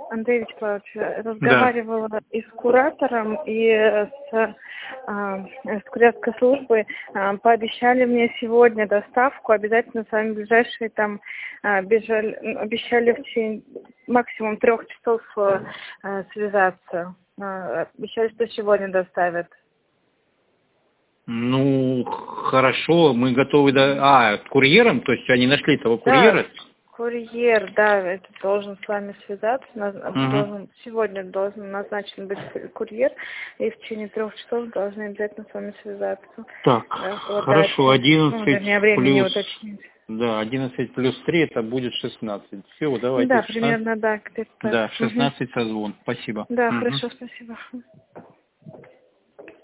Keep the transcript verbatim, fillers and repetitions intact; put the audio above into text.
Андрей Вячеславович, Да. разговаривала и с куратором, и с, а, с курьерской службой. А, пообещали мне сегодня доставку, обязательно с вами в ближайшие там а, бежали, обещали в течение максимум трех часов а, связаться. А, обещали, что сегодня доставят. Ну, хорошо, мы готовы до... А, курьером? То есть они нашли того курьера? Да, курьер, да, это должен с вами связаться, наз- Угу. должен, сегодня должен назначен быть курьер, и в течение трех часов должны обязательно с вами связаться. Так, Да, вот хорошо, дате, ну, одиннадцать вернее, времени плюс... уточнить. Да, одиннадцать плюс три это будет шестнадцать. Все, давайте Да, шестнадцать. примерно, да, где-то так. Да, Мгм. шестнадцать созвон. Спасибо. Да, Мгм. хорошо, спасибо.